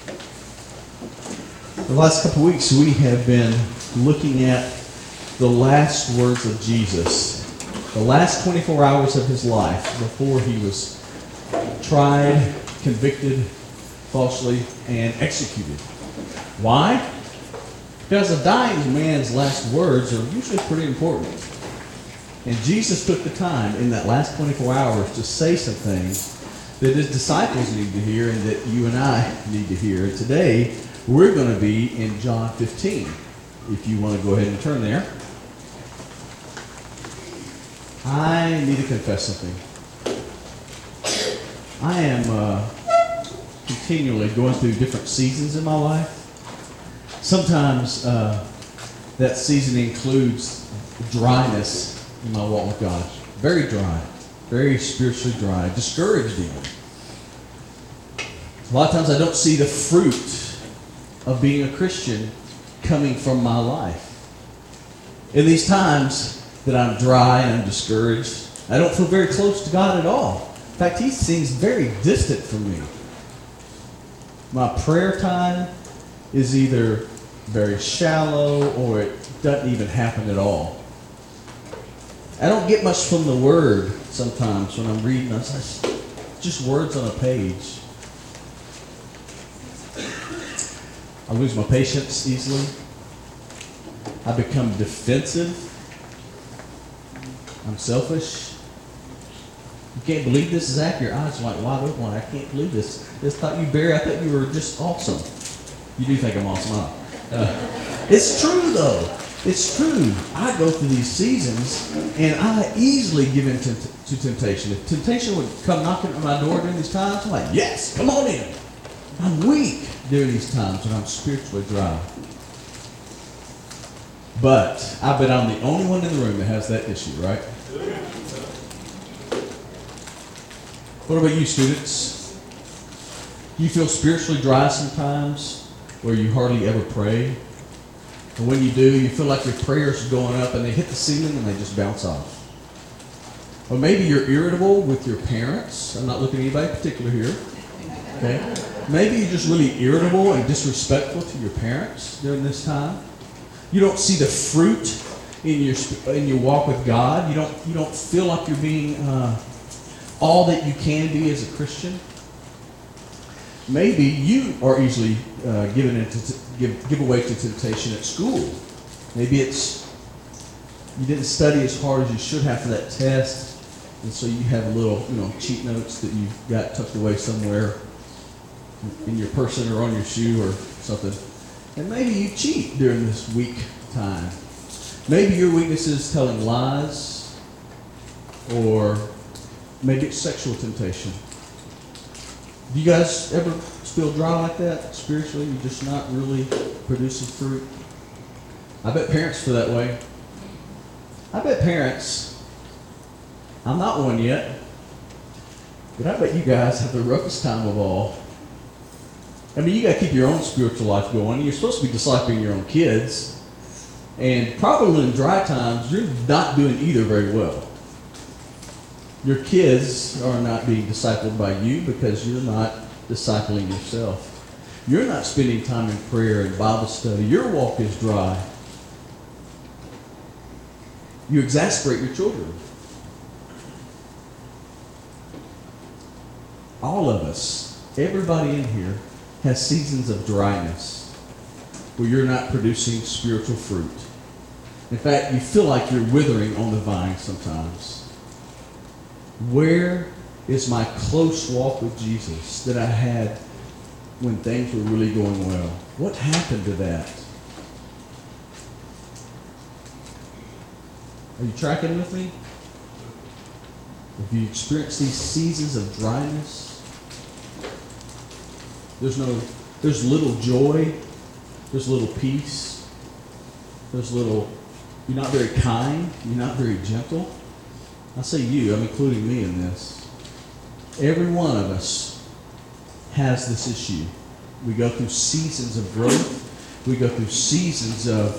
The last couple of weeks we have been looking at the last words of Jesus, the last 24 hours of his life before he was tried, convicted falsely, and executed. Why? Because a dying man's last words are usually pretty important. And Jesus took the time in that last 24 hours to say some things that his disciples need to hear and that you and I need to hear. And today, we're going to be in John 15. If you want to go ahead and turn there. I need to confess something. I am continually going through different seasons in my life. Sometimes that season includes dryness in my walk with God. Very dry. Very spiritually dry. Discouraged even. A lot of times I don't see the fruit of being a Christian coming from my life. In these times that I'm dry and I'm discouraged, I don't feel very close to God at all. In fact, he seems very distant from me. My prayer time is either very shallow or it doesn't even happen at all. I don't get much from the Word sometimes when I'm reading. It's just words on a page. I lose my patience easily. I become defensive. I'm selfish. You can't believe this is accurate. Eyes are like wide open. I can't believe this. Barry, I thought you were just awesome. You do think I'm awesome, huh? It's true, though. It's true. I go through these seasons, and I easily give in to temptation. If temptation would come knocking at my door during these times, I'm like, yes, come on in. I'm weak during these times when I'm spiritually dry. But I bet I'm the only one in the room that has that issue, right? What about you, students? Do you feel spiritually dry sometimes, where you hardly ever pray? And when you do, you feel like your prayers are going up and they hit the ceiling and they just bounce off. Or maybe you're irritable with your parents. I'm not looking at anybody particular here. Okay? Maybe you're just really irritable and disrespectful to your parents during this time. You don't see the fruit in your walk with God. You don't feel like you're being all that you can be as a Christian. Maybe you are easily give away to temptation at school. Maybe it's you didn't study as hard as you should have for that test, and so you have little cheat notes that you've got tucked away somewhere in your person or on your shoe or something. And maybe you cheat during this weak time. Maybe your weakness is telling lies, or maybe it's sexual temptation. Do you guys ever feel dry like that spiritually? You're just not really producing fruit? I bet parents feel that way. I bet parents, I'm not one yet, but I bet you guys have the roughest time of all. I mean, you got to keep your own spiritual life going. You're supposed to be discipling your own kids. And probably in dry times, you're not doing either very well. Your kids are not being discipled by you because you're not discipling yourself. You're not spending time in prayer and Bible study. Your walk is dry. You exasperate your children. All of us, everybody in here, has seasons of dryness where you're not producing spiritual fruit. In fact, you feel like you're withering on the vine sometimes. Where is my close walk with Jesus that I had when things were really going well? What happened to that? Are you tracking with me? Have you experienced these seasons of dryness? There's little joy, there's little peace, you're not very kind, you're not very gentle. I say you, I'm including me in this. Every one of us has this issue. We go through seasons of growth, we go through seasons of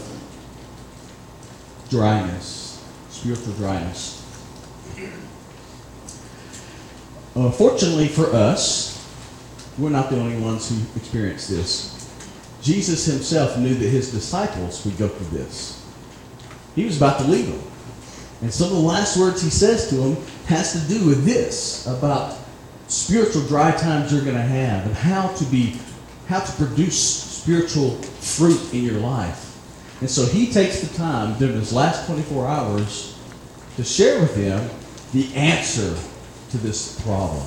dryness, spiritual dryness. Fortunately for us, we're not the only ones who experience this. Jesus himself knew that his disciples would go through this. He was about to leave them. And some of the last words he says to them has to do with this, about spiritual dry times you're going to have and how to produce spiritual fruit in your life. And so he takes the time during his last 24 hours to share with them the answer to this problem.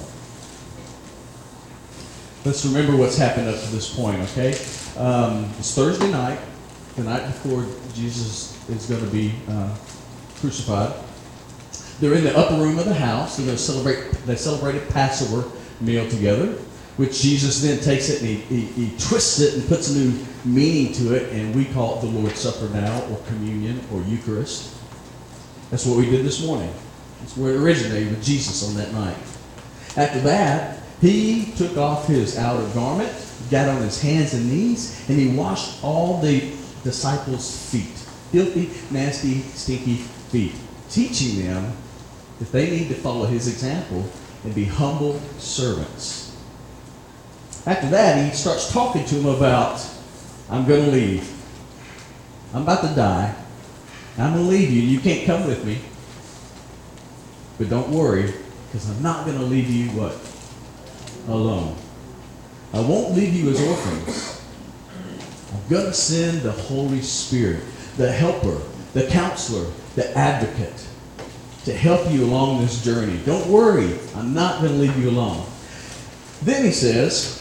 Let's remember what's happened up to this point, okay? It's Thursday night, the night before Jesus is going to be crucified. They're in the upper room of the house. They're going to celebrate a Passover meal together, which Jesus then takes it and he twists it and puts a new meaning to it, and we call it the Lord's Supper now, or communion, or Eucharist. That's what we did this morning. That's where it originated with Jesus on that night. After that, he took off his outer garment, got on his hands and knees, and he washed all the disciples' feet. Filthy, nasty, stinky feet. Teaching them that they need to follow his example and be humble servants. After that, he starts talking to them about, I'm going to leave. I'm about to die. I'm going to leave you. You can't come with me. But don't worry, because I'm not going to leave you what? Alone. I won't leave you as orphans. I'm going to send the Holy Spirit, the helper, the counselor, the advocate, to help you along this journey. Don't worry, I'm not going to leave you alone. Then he says,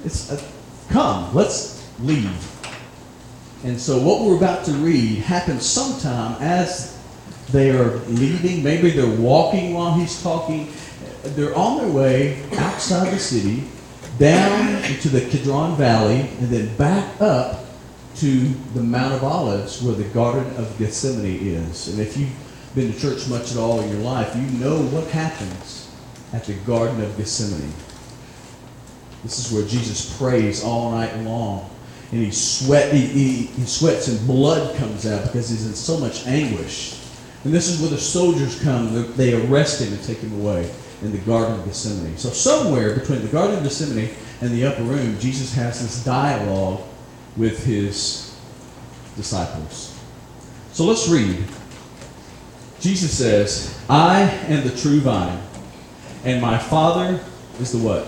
come, let's leave. And so what we're about to read happens sometime as they are leaving. Maybe they're walking while he's talking. They're on their way outside the city, down into the Kidron Valley, and then back up to the Mount of Olives where the Garden of Gethsemane is. And if you've been to church much at all in your life, you know what happens at the Garden of Gethsemane. This is where Jesus prays all night long. And he sweats and blood comes out because he's in so much anguish. And this is where the soldiers come. They arrest him and take him away in the Garden of Gethsemane. So somewhere between the Garden of Gethsemane and the upper room, Jesus has this dialogue with his disciples. So let's read. Jesus says, I am the true vine, and my Father is the what?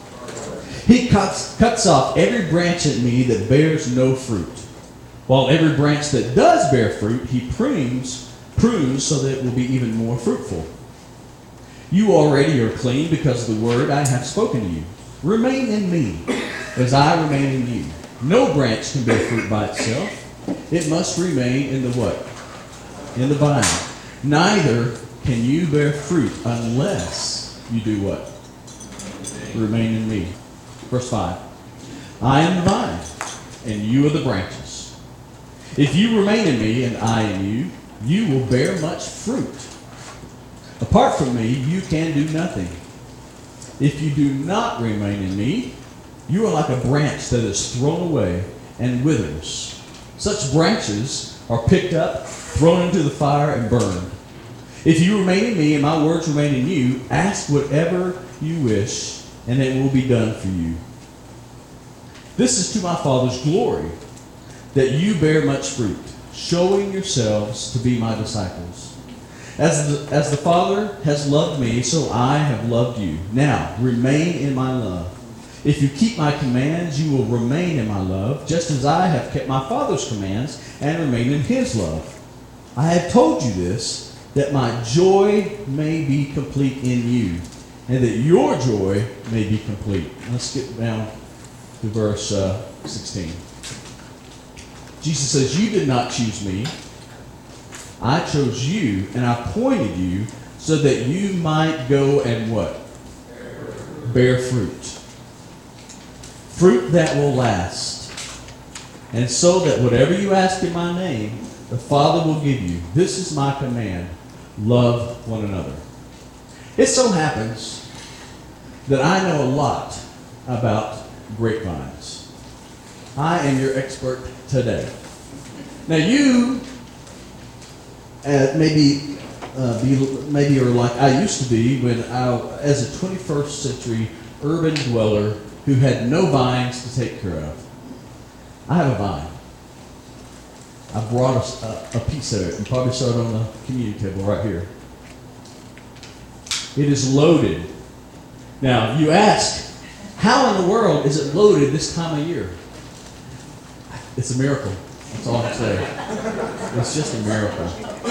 He cuts off every branch in me that bears no fruit, while every branch that does bear fruit, he prunes so that it will be even more fruitful. You already are clean because of the word I have spoken to you. Remain in me, as I remain in you. No branch can bear fruit by itself. It must remain in the what? In the vine. Neither can you bear fruit unless you do what? Remain in me. Verse 5. I am the vine, and you are the branches. If you remain in me and I in you, you will bear much fruit. Apart from me, you can do nothing. If you do not remain in me, you are like a branch that is thrown away and withers. Such branches are picked up, thrown into the fire, and burned. If you remain in me and my words remain in you, ask whatever you wish, and it will be done for you. This is to my Father's glory, that you bear much fruit, showing yourselves to be my disciples. As the Father has loved me, so I have loved you. Now, remain in my love. If you keep my commands, you will remain in my love, just as I have kept my Father's commands and remain in his love. I have told you this, that my joy may be complete in you, and that your joy may be complete. Let's skip down to verse 16. Jesus says, you did not choose me. I chose you, and I appointed you so that you might go and what? Bear fruit. Fruit that will last. And so that whatever you ask in my name, the Father will give you. This is my command. Love one another. It so happens that I know a lot about grapevines. I am your expert today. Now you maybe are like I used to be when as a 21st century urban dweller who had no vines to take care of. I have a vine. I brought a piece of it. You probably saw it on the community table right here. It is loaded. Now, you ask, how in the world is it loaded this time of year? It's a miracle. That's all I'm saying. It's just a miracle.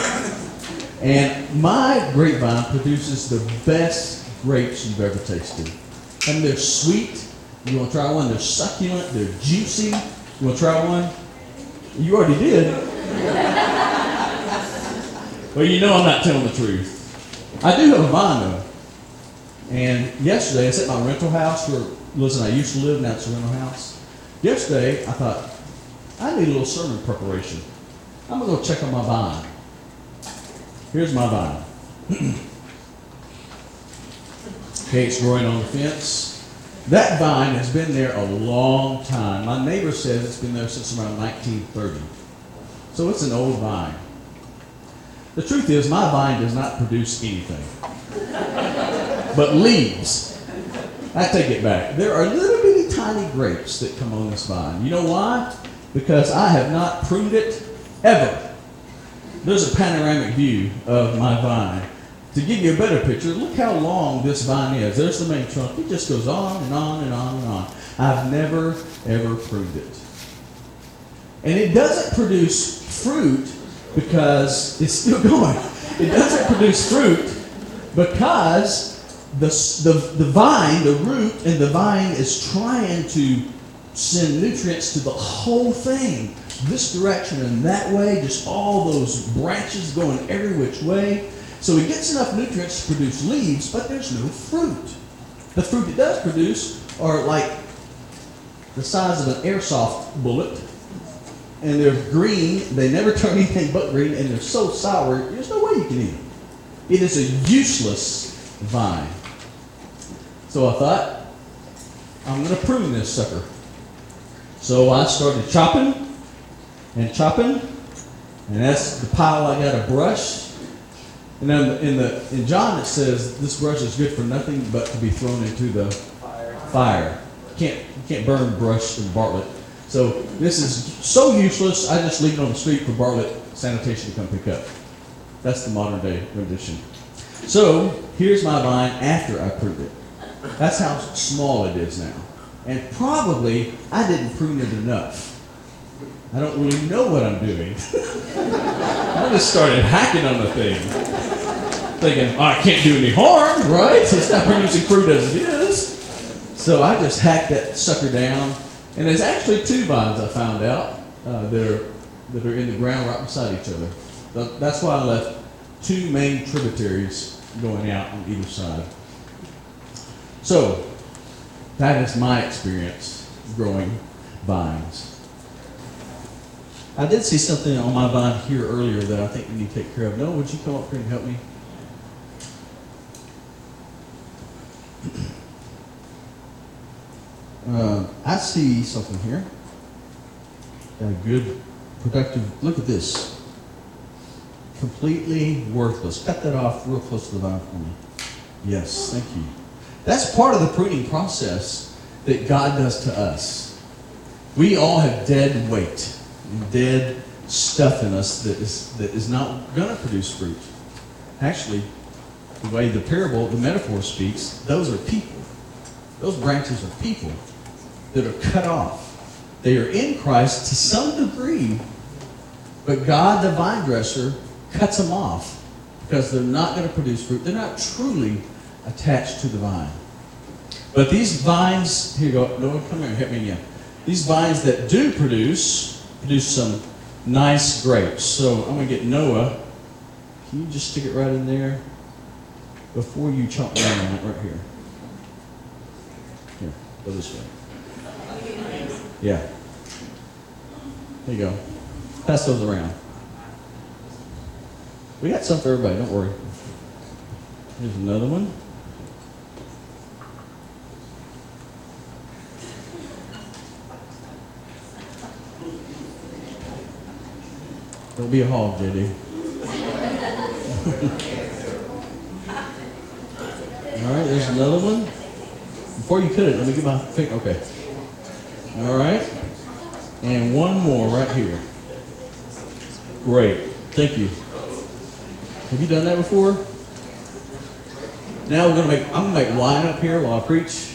And my grapevine produces the best grapes you've ever tasted. And they're sweet. You want to try one? They're succulent. They're juicy. You want to try one? You already did. Well, you know I'm not telling the truth. I do have a vine, though. And yesterday, it's at my rental house where Liz and I used to live. Now it's a rental house. Yesterday, I thought, I need a little sermon preparation. I'm going to go check on my vine. Here's my vine. Okay, it's growing on the fence. That vine has been there a long time. My neighbor says it's been there since around 1930. So it's an old vine. The truth is, my vine does not produce anything but leaves. I take it back. There are little bitty tiny grapes that come on this vine. You know why? Because I have not pruned it ever. There's a panoramic view of my vine. To give you a better picture, look how long this vine is. There's the main trunk. It just goes on and on and on and on. I've never, ever pruned it. And it doesn't produce fruit because it's still going. It doesn't produce fruit because the vine, the root and the vine is trying to send nutrients to the whole thing. This direction and that way, just all those branches going every which way. So it gets enough nutrients to produce leaves, but there's no fruit. The fruit it does produce are like the size of an airsoft bullet. And they're green. They never turn anything but green, and they're so sour, there's no way you can eat them. It is a useless vine. So I thought, I'm going to prune this sucker. So I started chopping and chopping, and that's the pile I got a brush. And then in John it says this brush is good for nothing but to be thrown into the fire. You can't burn brush and Bartlett. So this is so useless, I just leave it on the street for Bartlett Sanitation to come pick up. That's the modern day rendition. So here's my vine after I pruned it. That's how small it is now. And probably I didn't prune it enough. I don't really know what I'm doing. I just started hacking on the thing. Thinking, oh, I can't do any harm, right? It's not producing fruit as it is. So I just hacked that sucker down. And there's actually two vines I found out that are in the ground right beside each other. That's why I left two main tributaries going out on either side. So that is my experience growing vines. I did see something on my vine here earlier that I think we need to take care of. Noah, would you come up here and help me? I see something here. Got a good, productive, look at this. Completely worthless. Cut that off real close to the vine for me. Yes, thank you. That's part of the pruning process that God does to us. We all have dead weight, dead stuff in us that is not going to produce fruit. Actually, the way the parable, the metaphor speaks, those are people. Those branches are people that are cut off. They are in Christ to some degree, but God, the vine dresser, cuts them off because they're not going to produce fruit. They're not truly attached to the vine. But these vines, here you go, Noah, come here and help me again. These vines that do produce some nice grapes. So I'm going to get Noah. Can you just stick it right in there before you chomp down on it right here? Here, go this way. Yeah. There you go. Pass those around. We got some for everybody, don't worry. Here's another one. Don't be a hog, JD. All right, there's another one. Before you cut it, let me get my finger. Okay. All right. And one more right here. Great. Thank you. Have you done that before? Now I'm gonna make wine up here while I preach.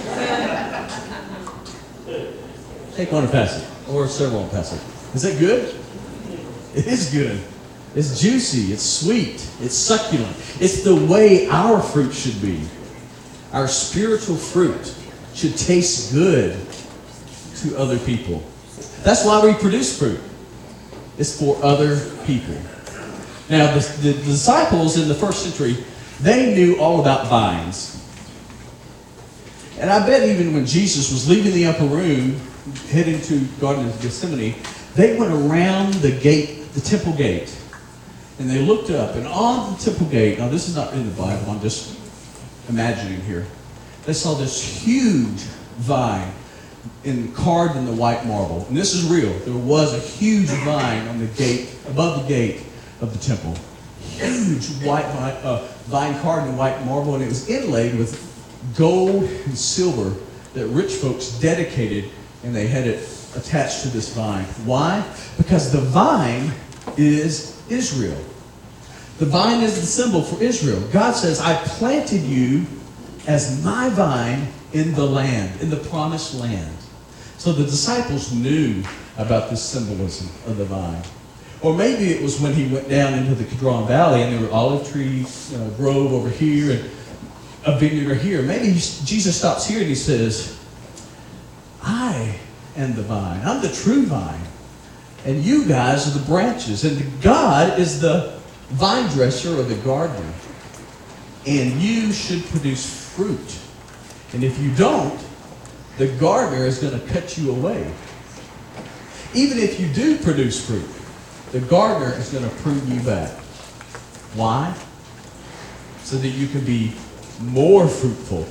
Take one and pass it. Or several and pass it. Is that good? It is good. It's juicy, it's sweet, it's succulent. It's the way our fruit should be. Our spiritual fruit should taste good to other people. That's why we produce fruit. It's for other people. Now, the disciples in the first century, they knew all about vines. And I bet even when Jesus was leaving the upper room, heading to Garden of Gethsemane, they went around the gate, the temple gate, and they looked up, and on the temple gate, now this is not in the Bible, I'm just imagining here, they saw this huge vine carved in the white marble. And this is real. There was a huge vine on the gate, above the gate of the temple. Huge white vine carved in white marble, and it was inlaid with gold and silver that rich folks dedicated, and they had it attached to this vine. Why? Because the vine is Israel. The vine is the symbol for Israel. God says, I planted you as my vine in the land, in the promised land. So the disciples knew about this symbolism of the vine. Or maybe it was when he went down into the Kidron Valley and there were olive trees, a grove over here, and a vineyard over here. Maybe Jesus stops here and he says, I am the vine. I'm the true vine. And you guys are the branches. And God is the vine dresser or the gardener. And you should produce fruit. And if you don't, the gardener is going to cut you away. Even if you do produce fruit, the gardener is going to prune you back. Why? So that you can be more fruitful.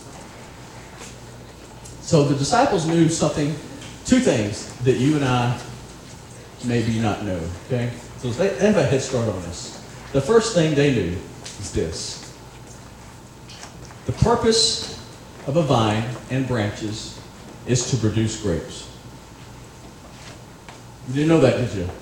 So the disciples knew something, two things that you and I maybe not know. Okay? So they have a head start on this. The first thing they knew is this. The purpose of a vine and branches is to produce grapes. You didn't know that, did you?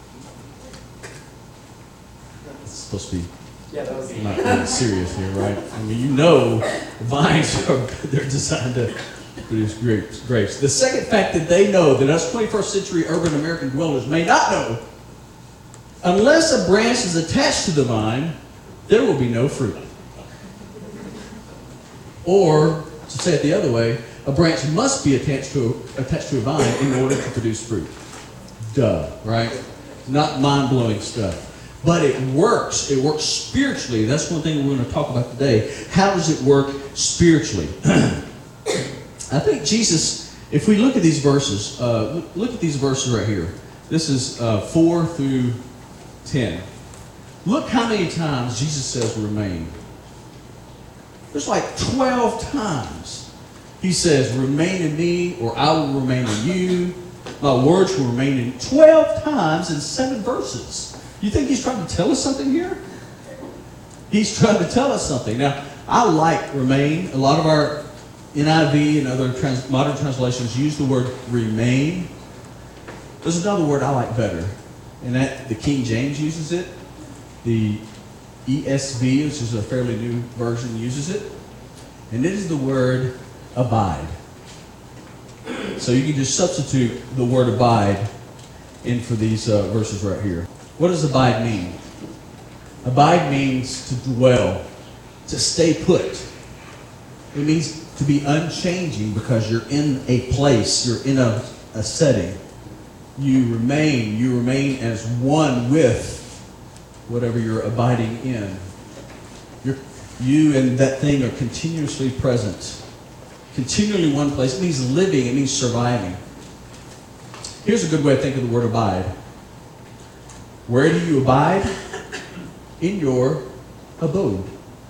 It's supposed to be not really serious here, right? I mean, you know vines they're designed to produce grapes. The second fact that they know that us 21st century urban American dwellers may not know, unless a branch is attached to the vine, there will be no fruit. Or, to say it the other way, a branch must be attached to a vine in order to produce fruit. Duh, right? Not mind-blowing stuff. But it works. It works spiritually. That's one thing we're going to talk about today. How does it work spiritually? I think Jesus, if we look at these verses, look at these verses right here. This is 4 through 10. Look how many times Jesus says remain. There's like 12 times he says, remain in me, or I will remain in you. My words will remain in 12 times in 7 verses. You think he's trying to tell us something here? He's trying to tell us something. Now, I like remain. A lot of our NIV and other modern translations use the word remain. There's another word I like better, and that the King James uses it. The ESV, which is a fairly new version, uses it. And it is the word abide. So you can just substitute the word abide in for these verses right here. What does abide mean? Abide means to dwell, to stay put. It means to be unchanging because you're in a place, you're in a setting. You remain as one with whatever you're abiding in. You and that thing are continuously present. Continually one place. It means living. It means surviving. Here's a good way to think of the word abide. Where do you abide? In your abode.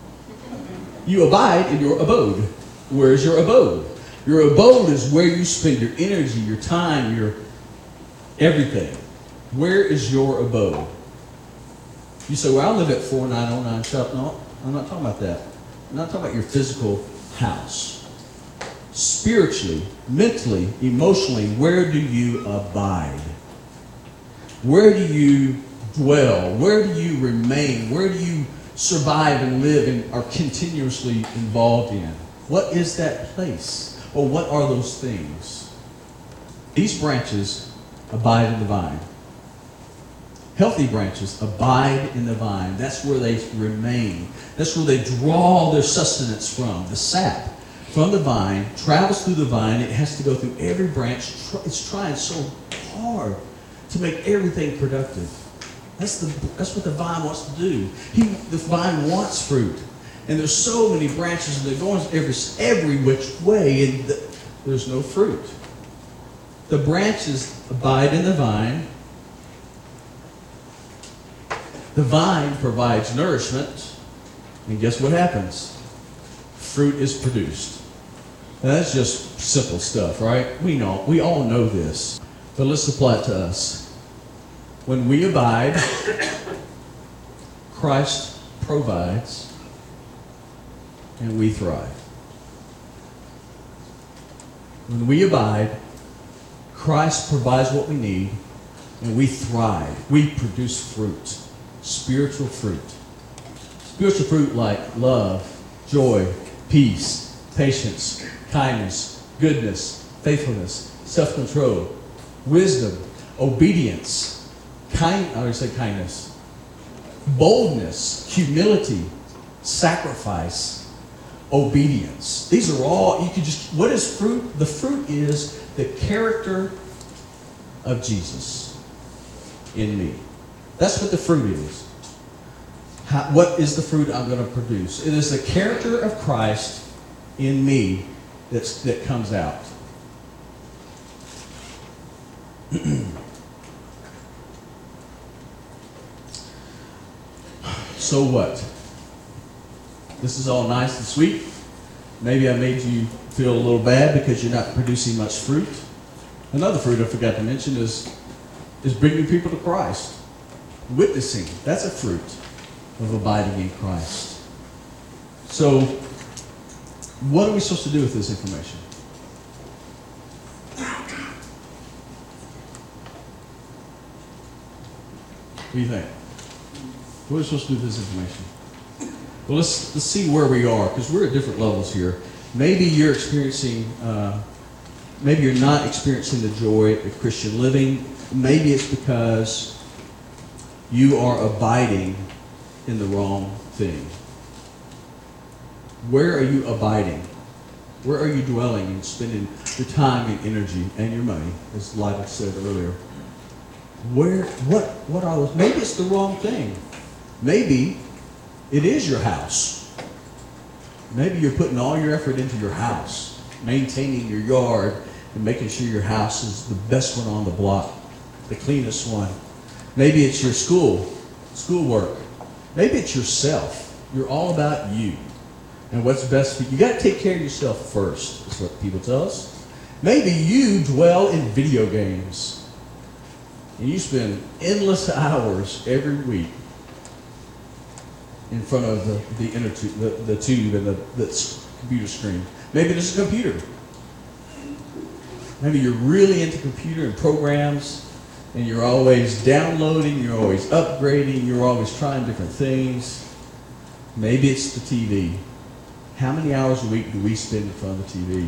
You abide in your abode. Where is your abode? Your abode is where you spend your energy, your time, your everything. Where is your abode? You say, well, I live at 4909 Chuck. No, I'm not talking about that. I'm not talking about your physical house. spiritually, mentally, emotionally, where do you abide? Where do you dwell? Where do you remain? Where do you survive and live and are continuously involved in? What is that place? Or what are those things? These branches abide in the vine. Healthy branches abide in the vine. That's where they remain. That's where they draw their sustenance from. The sap from the vine travels through the vine. It has to go through every branch. It's trying so hard to make everything productive. That's what the vine wants to do. The vine wants fruit. And there's so many branches, and they're going every which way, and there's no fruit. The branches abide in the vine. The vine provides nourishment, and guess what happens? Fruit is produced. Now, that's just simple stuff, right? We all know this, but let's apply it to us. When we abide, Christ provides, and we thrive. When we abide, Christ provides what we need, and we thrive. We produce fruit. Spiritual fruit. Spiritual fruit like love, joy, peace, patience, kindness, goodness, faithfulness, self-control, wisdom, obedience, kindness, boldness, humility, sacrifice, obedience. These are all, what is fruit? The fruit is the character of Jesus in me. That's what the fruit is. What is the fruit I'm going to produce? It is the character of Christ in me that comes out. So what? This is all nice and sweet. Maybe I made you feel a little bad because you're not producing much fruit. Another fruit I forgot to mention is bringing people to Christ. Witnessing, that's a fruit of abiding in Christ. So, what are we supposed to do with this information? What do you think? What are we supposed to do with this information? Well, let's see where we are, because we're at different levels here. Maybe you're experiencing, maybe you're not experiencing the joy of Christian living. Maybe it's because you are abiding in the wrong thing. Where are you abiding? Where are you dwelling and spending your time and energy and your money, as Lila said earlier? What are those? Maybe it's the wrong thing. Maybe it is your house. Maybe you're putting all your effort into your house, maintaining your yard and making sure your house is the best one on the block, the cleanest one. Maybe it's your schoolwork. Maybe it's yourself. You're all about you and what's best for you. You got to take care of yourself first, is what people tell us. Maybe you dwell in video games and you spend endless hours every week in front of the tube and the computer screen. Maybe there's a computer. Maybe you're really into computer and programs, and you're always downloading, you're always upgrading, you're always trying different things. Maybe it's the TV. How many hours a week do we spend in front of the TV?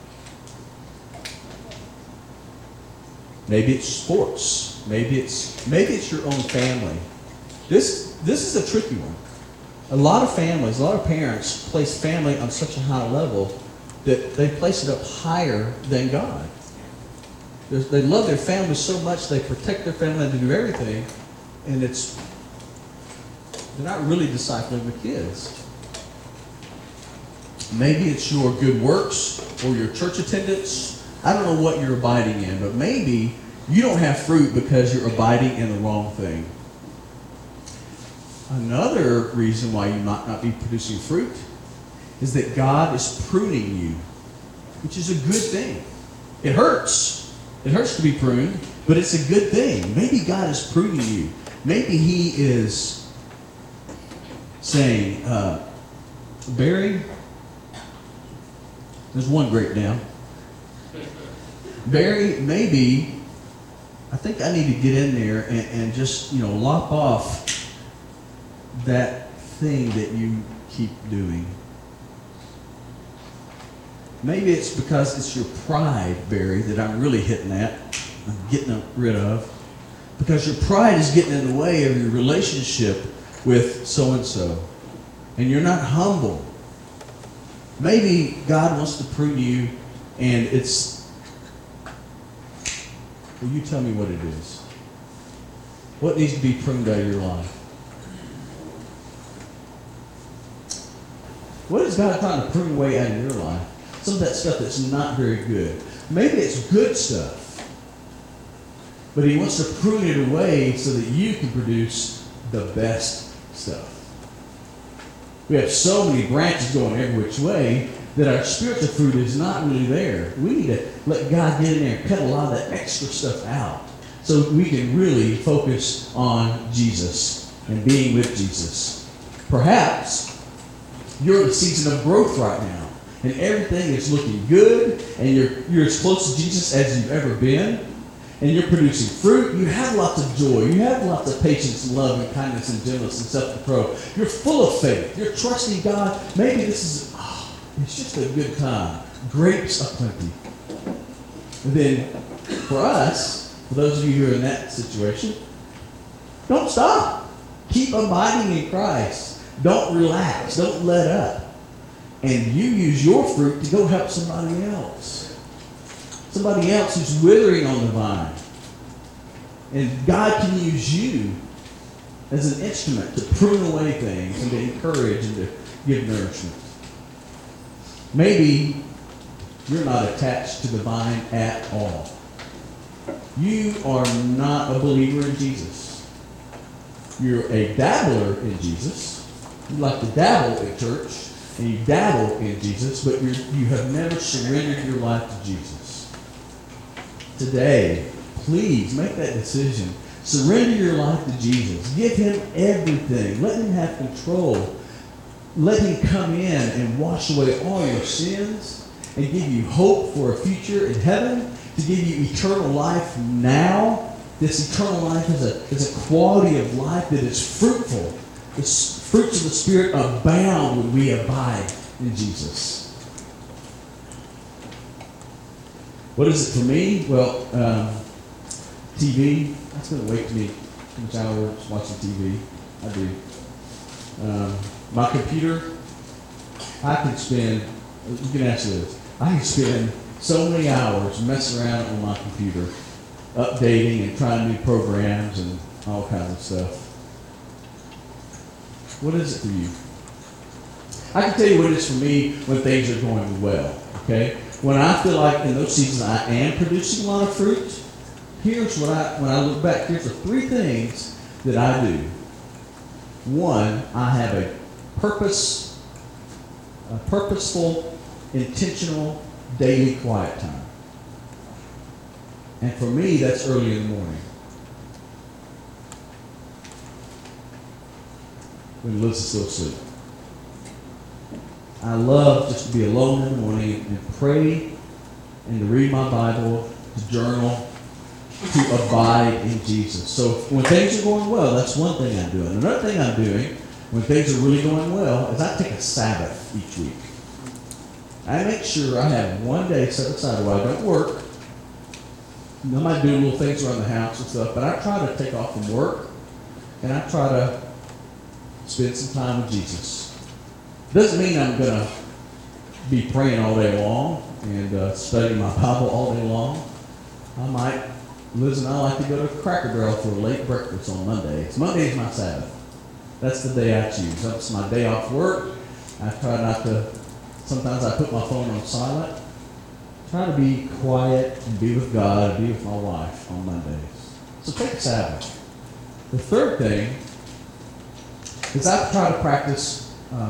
Maybe it's sports. Maybe it's your own family. This is a tricky one. A lot of families, a lot of parents place family on such a high level that they place it up higher than God. They love their family so much, they protect their family and do everything, and they're not really discipling the kids. Maybe it's your good works or your church attendance. I don't know what you're abiding in, but maybe you don't have fruit because you're abiding in the wrong thing. Another reason why you might not be producing fruit is that God is pruning you, which is a good thing. It hurts. It hurts to be pruned, but it's a good thing. Maybe God is pruning you. Maybe He is saying, Barry, There's one grape down. Barry, maybe, I think I need to get in there and just, lop off that thing that you keep doing. Maybe it's because it's your pride, Barry, that I'm really hitting at. I'm getting rid of. Because your pride is getting in the way of your relationship with so-and-so. And you're not humble. Maybe God wants to prune you, and it's... Will you tell me what it is? What needs to be pruned out of your life? What is God trying to prune away out of your life? Some of that stuff that's not very good. Maybe it's good stuff, but He wants to prune it away so that you can produce the best stuff. We have so many branches going every which way that our spiritual fruit is not really there. We need to let God get in there and cut a lot of that extra stuff out so we can really focus on Jesus and being with Jesus. Perhaps you're in a season of growth right now, and everything is looking good, and you're as close to Jesus as you've ever been, and you're producing fruit. You have lots of joy. You have lots of patience and love and kindness and gentleness and self-control. You're full of faith. You're trusting God. Maybe this is, it's just a good time. Grapes aplenty. And then for us, for those of you who are in that situation, don't stop. Keep abiding in Christ. Don't relax. Don't let up. And you use your fruit to go help somebody else. Somebody else who's withering on the vine. And God can use you as an instrument to prune away things and to encourage and to give nourishment. Maybe you're not attached to the vine at all. You are not a believer in Jesus. You're a dabbler in Jesus. You like to dabble in church and you dabble in Jesus, but you have never surrendered your life to Jesus. Today, please make that decision. Surrender your life to Jesus. Give Him everything. Let Him have control. Let Him come in and wash away all your sins and give you hope for a future in heaven, to give you eternal life now. This eternal life is a quality of life that is fruitful. The fruits of the Spirit abound when we abide in Jesus. What is it for me? Well, TV. That's going to wake me from the shower watching TV. I do. My computer, I can spend, you can ask this, I can spend so many hours messing around on my computer, updating and trying new programs and all kinds of stuff. What is it for you? I can tell you what it is for me when things are going well, okay? When I feel like in those seasons I am producing a lot of fruit, here's what when I look back, here's the three things that I do. One, I have a purposeful, intentional, daily quiet time. And for me, that's early in the morning. When Liz is still asleep. I love just to be alone in the morning and pray and to read my Bible, to journal, to abide in Jesus. So when things are going well, that's one thing I'm doing. Another thing I'm doing when things are really going well is I take a Sabbath each week. I make sure I have one day set aside where I don't work. I might do little things around the house and stuff, but I try to take off from work and I try to spend some time with Jesus. Doesn't mean I'm going to be praying all day long and studying my Bible all day long. Liz and I like to go to Cracker Barrel for a late breakfast on Mondays. Monday's my Sabbath. That's the day I choose. That's my day off work. I try not to, sometimes I put my phone on silent. Try to be quiet and be with God and be with my wife on Mondays. So take a Sabbath. The third thing is I try to practice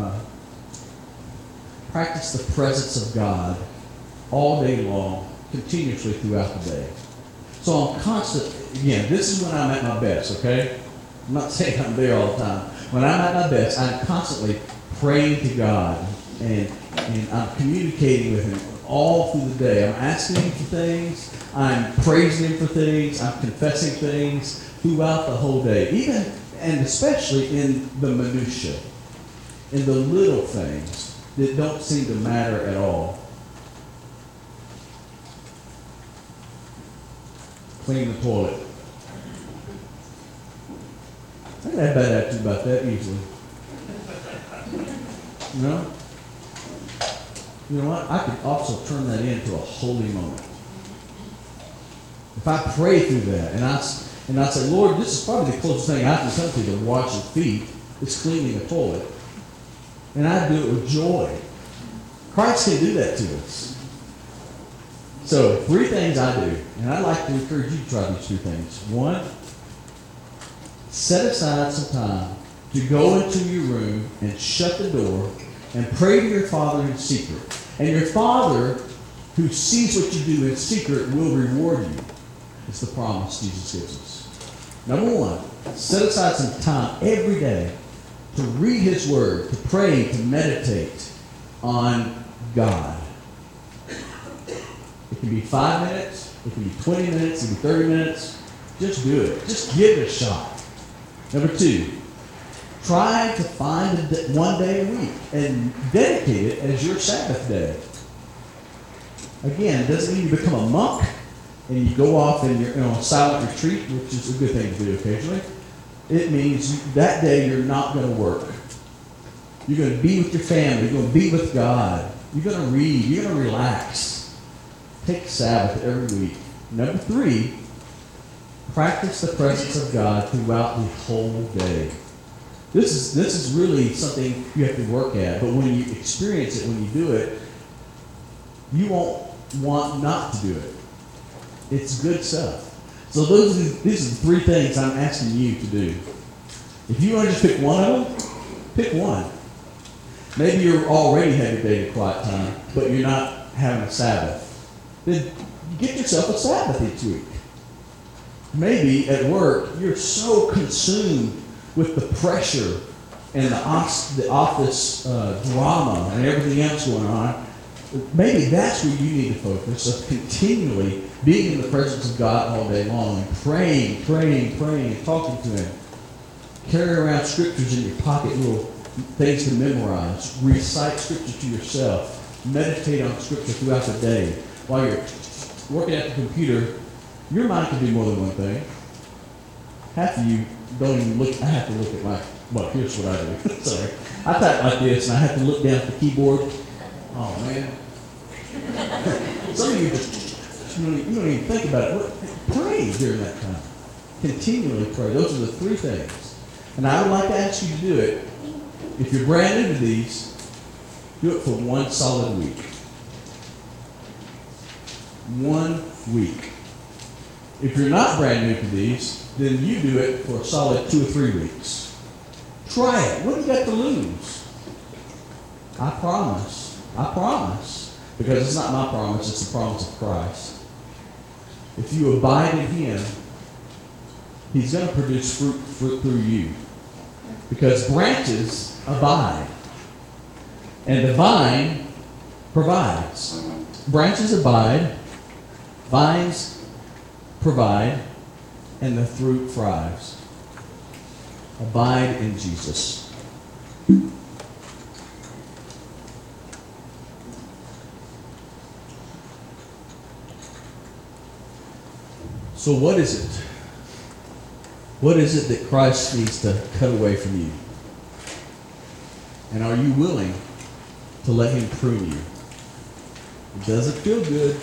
the presence of God all day long, continuously throughout the day. So I'm constant, again, this is when I'm at my best, okay? I'm not saying I'm there all the time. When I'm at my best, I'm constantly praying to God and I'm communicating with Him all through the day. I'm asking him for things. I'm praising him for things. I'm confessing things throughout the whole day. Even and especially in the minutia, in the little things that don't seem to matter at all. Clean the toilet. I can have bad attitude about that easily. You know? You know what? I could also turn that into a holy moment. If I pray through that and I say, Lord, this is probably the closest thing I can come to wash your feet, is cleaning a toilet. And I do it with joy. Christ can do that to us. So, 3 things I do, and I'd like to encourage you to try these 2 things. 1, set aside some time to go into your room and shut the door and pray to your Father in secret. And your Father, who sees what you do in secret, will reward you. It's the promise Jesus gives us. Number 1, set aside some time every day to read His Word, to pray, to meditate on God. It can be 5 minutes, it can be 20 minutes, it can be 30 minutes. Just do it. Just give it a shot. Number 2, try to find one day a week and dedicate it as your Sabbath day. Again, it doesn't mean you become a monk and you go off and you're on a silent retreat, which is a good thing to do occasionally. It means that day you're not going to work. You're going to be with your family. You're going to be with God. You're going to read. You're going to relax. Take Sabbath every week. Number 3, practice the presence of God throughout the whole day. This is really something you have to work at, but when you experience it, when you do it, you won't want not to do it. It's good stuff. So these are the 3 things I'm asking you to do. If you want to just pick one of them, pick one. Maybe you're already having daily quiet time, but you're not having a Sabbath. Then get yourself a Sabbath each week. Maybe at work you're so consumed with the pressure and the office drama and everything else going on. Maybe that's where you need to focus, of continually being in the presence of God all day long, and praying, and talking to Him. Carry around scriptures in your pocket, little things to memorize. Recite scripture to yourself. Meditate on scripture throughout the day. While you're working at the computer, your mind can do more than one thing. Half of you don't even look. I have to look at well, here's what I do. Sorry. I type like this, and I have to look down at the keyboard. Oh, man. Some of you just, you don't even think about it. Pray during that time. Continually pray. Those are the 3 things. And I would like to ask you to do it. If you're brand new to these, do it for 1 solid week. 1 week. If you're not brand new to these, then you do it for a solid 2 or 3 weeks. Try it. What do you got to lose? I promise. Because it's not my promise, it's the promise of Christ. If you abide in Him, He's going to produce fruit through you. Because branches abide. And the vine provides. Branches abide, vines provide, and the fruit thrives. Abide in Jesus. So what is it? What is it that Christ needs to cut away from you? And are you willing to let Him prune you? It doesn't feel good,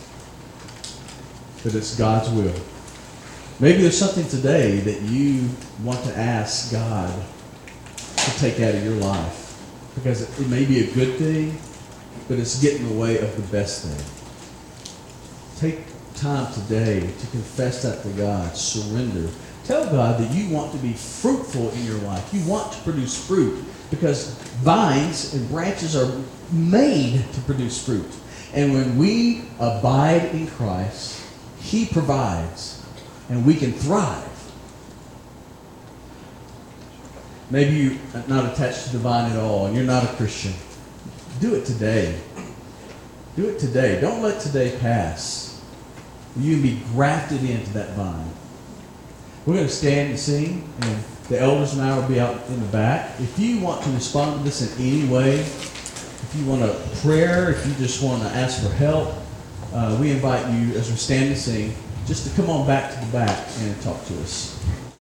but it's God's will. Maybe there's something today that you want to ask God to take out of your life. Because it may be a good thing, but it's getting in the way of the best thing. Take time today to confess that to God. Surrender. Tell God that you want to be fruitful in your life. You want to produce fruit, because vines and branches are made to produce fruit. And when we abide in Christ, He provides, and we can thrive. Maybe you're not attached to the vine at all, and you're not a Christian. Do it today. Do it today. Don't let today pass. You can be grafted into that vine. We're going to stand and sing, and the elders and I will be out in the back. If you want to respond to this in any way, if you want a prayer, if you just want to ask for help, we invite you, as we stand and sing, just to come on back to the back and talk to us.